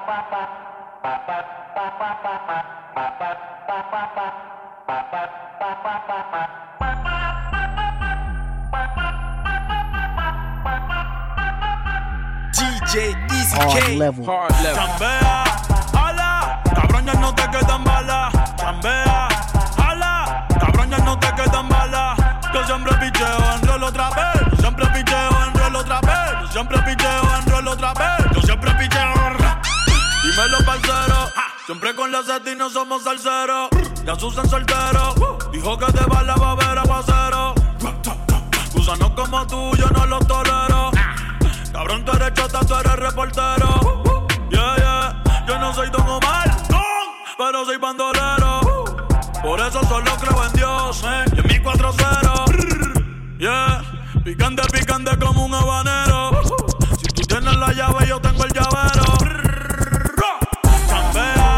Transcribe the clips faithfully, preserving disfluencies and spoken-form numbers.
D J Easy Hard K. level. Hard level. Chambea, ala, cabrón ya no te quedan balas. Chambea, ala, cabrón ya no te quedan balas. Yo siempre picheo en rol otra vez. Yo siempre picheo en rol otra vez. Yo siempre picheo en rol otra vez. Yo siempre picheo. Dímelo, parcero. Siempre con la seta y no somos salseros. Ya Susan soltero. Dijo que de bala va a haber aguacero. Gusanos como tú, yo no los tolero. Cabrón, tú eres chota, tú eres reportero. Yeah, yeah. Yo no soy Don Omar, pero soy bandolero. Por eso solo creo en Dios, eh. Y en mi cuatro cero. Yeah. Picante, picante como un habanero. Si tú tienes la llave, yo tengo el llavero. Chambea,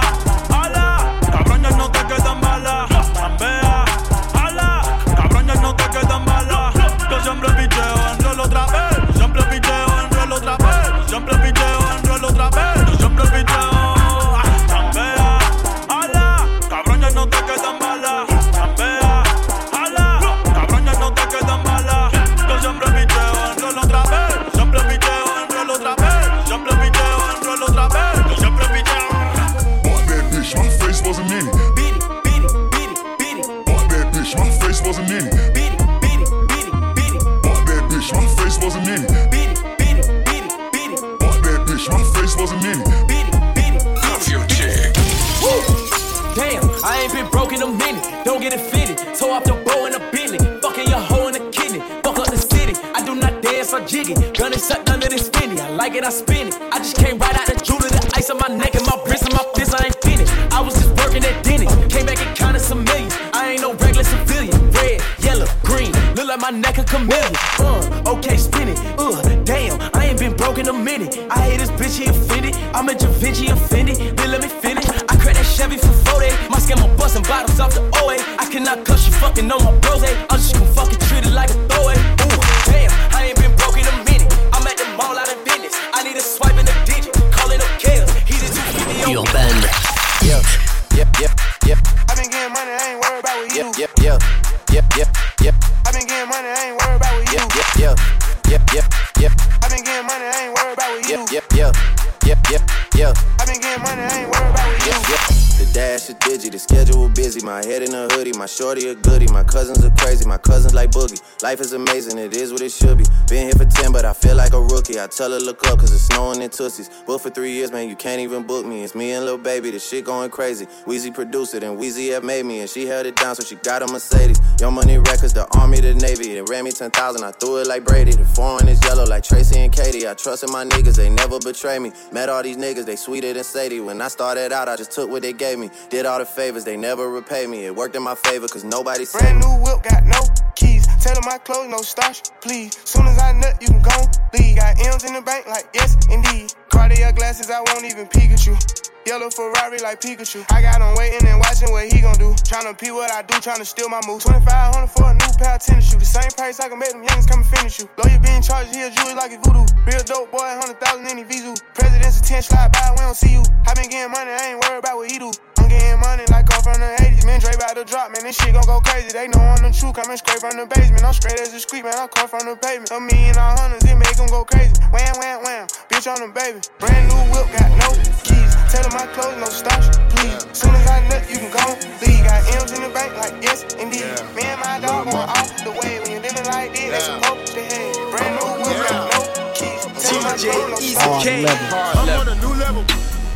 ala, cabrón, ya no te quedan balas. Chambea, ala, cabrón, ya no te quedan balas. Yo siempre picheo en rol otra vez. Yo siempre picheo en rol otra vez. Yo siempre picheo en rol otra vez. Yo siempre picheo. Chambea, ala, cabrón, ya no te quedan balas. Chambea, ala, cabrón, ya no te quedan balas. Yo siempre picheo en rol otra vez. Yo siempre picheo en rol otra vez. Yo siempre picheo en rol otra vez. Yo siempre picheo. Bought that bitch, my face wasn't in it. Beat it, beat it, beat it, beat it. Bought that bitch, my face wasn't in it. Beat it, beat it, beat it, beat it. Bought that bitch, my face wasn't in it. Beat it, beat it, beat it, beat it. Bought that bitch, my face wasn't in it. Beat it, beat it. Cuff your chick. Woo! Damn, I ain't been broke in a minute. Don't get it fitted. Toe off the bow in a Bentley. Fucking your hoe in a kidney. Fuck up the city. I do not dance or jiggy. Gun is sucked under this spinny. I like it, I spin it. I just came right out the jewelry. The ice on my neck and my wrist and my fist. I ain't finished. I was just working at Denny's. Came back and counted some millions. I ain't no regular civilian. Red, yellow, green. Look like my neck a chameleon. Uh, okay, spin it. Uh, damn, I ain't been broke in a minute. I hate this bitch, he offended. I'm a Da Vinci offended. Then let me finish. I cracked that Chevy for forty. My scam, I'm busting bottles off the O A. I cannot cuss you fucking on my bros. I'm just gonna fucking treat it like a throwaway. Ooh, damn, I ain't been broke in a minute. I'm at the mall out of business. I need a swipe in a digit. Calling up Kales. He the two fifty on Urban. Yeah, yeah, yeah, yeah. I been getting money, I ain't worried about what you. Yeah, yeah, yeah, yeah, yeah. I been getting money, I ain't worried about what you. Yeah, yeah, yeah, yeah, yeah. I been getting money, I ain't worried about what you. Yeah, yeah, yeah, yeah, yeah. I been getting money, I ain't worried about what you. Yeah. The dash is digi, the schedule busy. My head in a hoodie, my shorty a goodie. My cousins are crazy, my cousins like Boogie. Life is amazing, it is what it should be. Been here for ten, but I feel like a rookie. I tell her look up, cause it's snowing in Tootsies. Booked for three years, man, you can't even book me. It's me and Lil Baby, the shit going crazy. Weezy produced it, and Weezy have made me. And she held it down, so she got a Mercedes. Young Money Records, the Army, the Navy. They ran me ten thousand, I threw it like Brady. The foreign is yellow like Tracy and Katie. I trusted my niggas, they never betray me. Met all these niggas, they sweeter than Sadie. When I started out, I just took what they gave me. Did all the favors, they never repay me. It worked in my favor, cause nobody said Brand new whip, got no keys. Tell them my clothes, no starch, please. Soon as I nut, you can go leave. Got M's in the bank, like yes, indeed. Cartier glasses, I won't even Pikachu. Yellow Ferrari like Pikachu. I got him waiting and watching what he gon' do. Tryna pee what I do, tryna steal my moves. twenty-five hundred for a new pair of tennis shoes. The same price I can make them youngins come and finish you. Lawyer being charged, he a Jewish like it's voodoo. Real dope boy, one hundred thousand in his Vizu. President's attention, slide by, we don't see you. I been getting money, I ain't worried about what he do. I'm getting money like I'm from the eighties. Man, Dre about to drop, man, this shit gon' go crazy. They know I'm the truth, coming straight from the basement. I'm straight as a street, man, I come from the pavement. A million all hundreds, it make them go crazy. Wham, wham, wham, bitch on the baby. Brand new whip, got no keys. Tell them my clothes, no starch, please. Soon as I nut, you can go leave. Got M's in the bank, like yes, indeed. Yeah. Me and my dog going off the way. When you living like this, yeah. They supposed to head. Brand new whip, yeah. Got no keys. Tell them my clothes, no starch. I'm on a new level.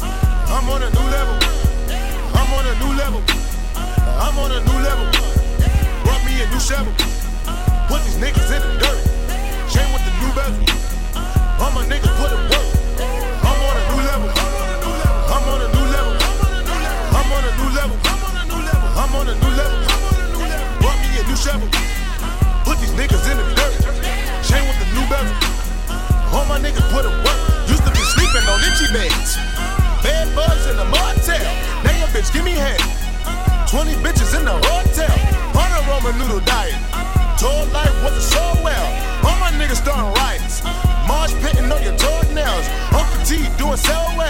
I'm on a new level. I'm on a new level. I'm on a new level. Brought me a new shovel. Put these niggas in the dirt. Chain with the new bezel. All my niggas put it work. I'm on a new level. I'm on a new level. I'm on a new level. I'm on a new level. Brought me a new shovel. Put these niggas in the dirt. Chain with the new bezel. All my niggas put it work. Used to be sleeping on itchy beds. Bad bugs in the motel. Now your bitch give me head. twenty bitches in the hotel. On a Roman noodle diet. Told life wasn't so well. All my niggas starting riots. Marsh pitting on your toenails. Uncle T doing so well.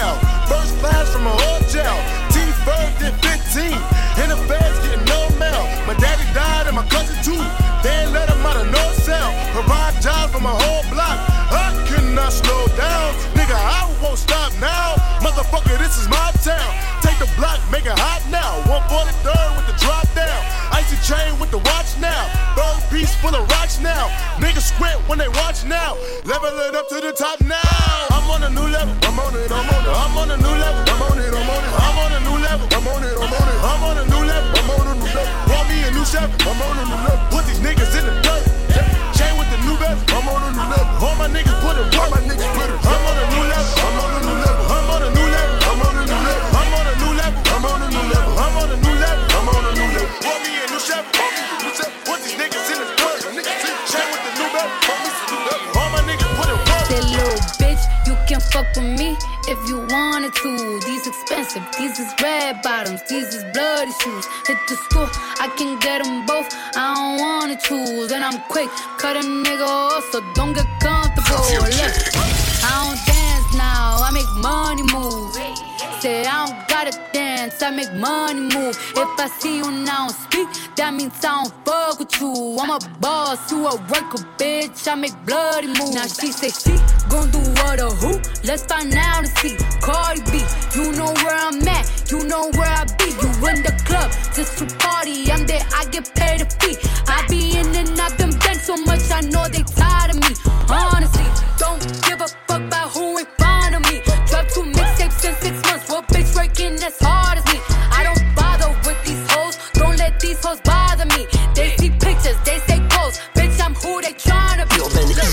first class from a hotel. T-Bird did fifteen, and the feds getting no mail. My daddy died and my cousin too. They ain't let him out of no cell. Provide jobs for my whole block. I cannot slow down. Nigga, I won't stop now. Motherfucker, this is my town. Take the block, make it hot now. one forty-third with the drop down. Icy chain with the watch now. Bird piece full of rocks now. Niggas squint when they watch now. Level it up to the top now. I'm on a new level. I'm on it, I'm on it. I'm on a new level. I'm on it, I'm on it. I'm on a new level. I'm on it, I'm on it. I'm on a new level. I'm on a new level. Want me a new chef. I'm on a new level. Put these niggas in the dirt. Chain with the new best. I'm on a new level. All my niggas put it. All my niggas put it. I'm on a new level. I'm on a new level. I'm on a new level. I'm on a new level. I'm on a new level. I'm on a new level. I'm on a new level. I'm on a new level. Want me a new chef. Want me a new chef. Put these niggas in the dirt. Niggas in chain with the new best. Want me a new level. All my niggas put it. That little bitch, you can fuck with me if you wanted to. These expensive, these is red bottoms, these is bloody shoes. Hit the school, I can get them both, I don't wanna choose. And I'm quick, cut a nigga off, so don't get comfortable. Look, I don't dance now, I make money move. Say I don't gotta dance, I make money move. If I see you now speak, that means I don't fuck with you. I'm a boss, you a worker, bitch, I make bloody moves. Now she say she gon' do what or who? Let's find out and see. Cardi B, you know where I'm at, you know where I be. You in the club, just to party, I'm there, I get paid a fee. I be in and out them banks so much, I know they tired of me. Honestly, don't give a fuck about who in front of me. Drop two mixtapes in six months, what bitch working as hard as me? I don't bother with these hoes, don't let these hoes bother me. They see pictures, they say posts, bitch I'm who they tryna be.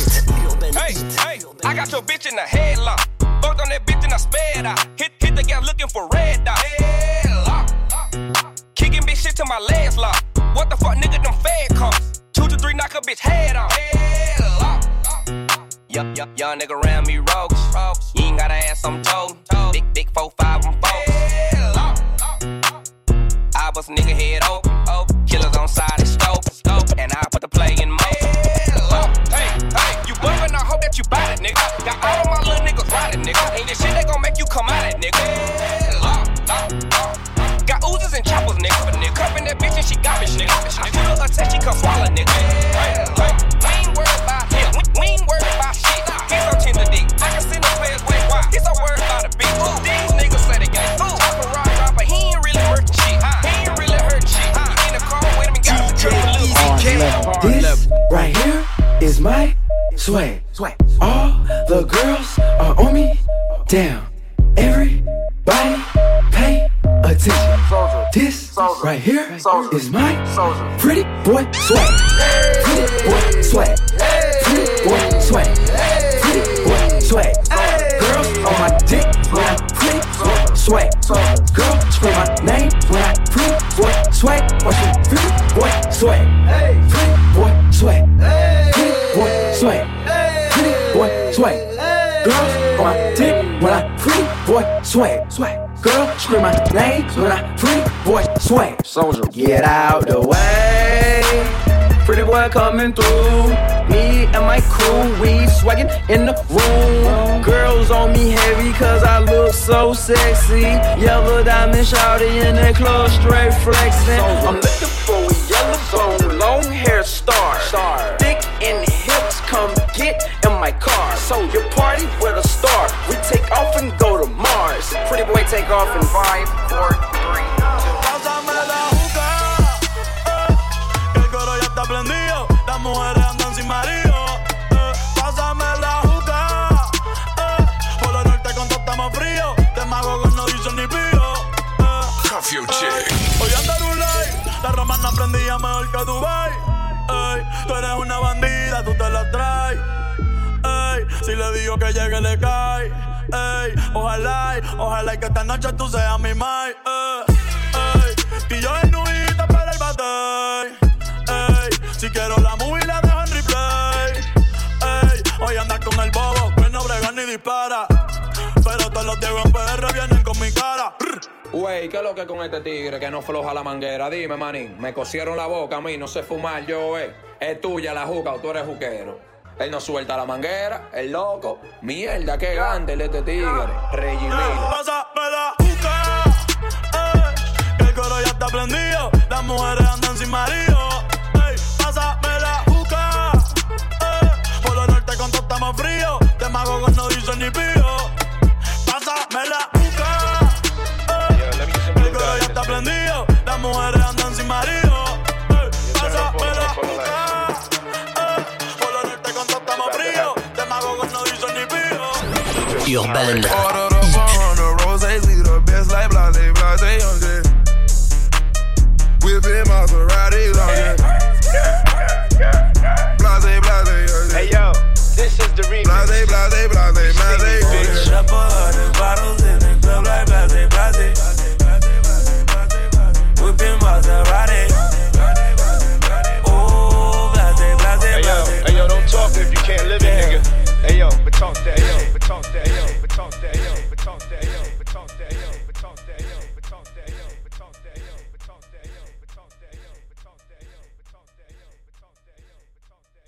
Hey, hey, I got your bitch in the headlock. Fucked on that bitch and I sped out. Hit, hit the gas looking for red dot. Headlock. Kicking bitch shit till my legs lock. What the fuck nigga them fed costs? Two to three knock a bitch head off. Headlock. Yup, yup, young nigga around me rogues. You ain't gotta ask, I'm told. Big, big four, five, I'm folks. I bust a nigga head open. Killers on side of stove. And I put the play in motion. Hey, hey, you bumpin', I hope that you buy it, nigga. Got all of my little niggas riding, nigga. And this shit they gon' make you come out it, nigga. Got oozes and choppers, nigga. Cuffin' that bitch and she got me, nigga. I shoot her a test, she come swallow, nigga. We ain't worried about him. We ain't worried about shit. He's on Tinder dick. I can send the players way wide. He's so worried about a bitch. These niggas say they got food. Talk a rock rock, but he ain't really hurtin' shit. He ain't really hurtin' shit. He in the car with him and got him to trip a little. This right here is my swag. Swag. All the girls are on me. Down. Everybody pay attention. This right here is my pretty boy swag. Pretty boy swag. Pretty boy swag. Pretty boy swag. Girls on my dick when I pretty boy swag. Girl scream my name when I pretty boy swag. Watch me pretty boy swag. Pretty boy swag. Pretty boy swag. Pretty boy swag. Girls on my dick when I pretty boy swag. Swag. Girl scream my name when I pretty boy swag. Soldier, get out the way. Pretty boy coming through. Me and my crew, we swaggin' in the room. Girls on me heavy cause I look so sexy. Yellow diamond shawty in the club straight flexin'. I'm looking for a yellow bone, long hair star. Thick in the hips, come get in my car. So you party with a star, we take off and go to Mars. Pretty boy take off in five, four, three, two. Pásame la juca, eh, que el coro ya está prendido. Las mujeres andan sin marido. Eh, pásame la juca, eh, por lo norte con todo estamos fríos. De mago no dicen ni pío. Eh, Cuff your chick. Hoy anda Rulay, la romana prendía mejor que Dubai. Ey, tú eres una bandida, tú te la traes. Ey, si le digo que llegue le cae. Ey, ojalá, ojalá que esta noche tú seas mi mai. Ey, ey, y yo en nubita para el batey. Ey, si quiero la movie la dejo en replay. Ey, hoy andas con el bobo, que no brega ni dispara. Pero todos los Diego en P R vienen con mi cara. Wey, ¿qué es lo que con este tigre que no floja la manguera? Dime, manín, me cosieron la boca a mí, no sé fumar yo, eh. Es tuya la juca o tú eres juquero. Él no suelta la manguera, el loco. Mierda, qué grande el este tigre. Reggie Miller. Pasa. urbaine.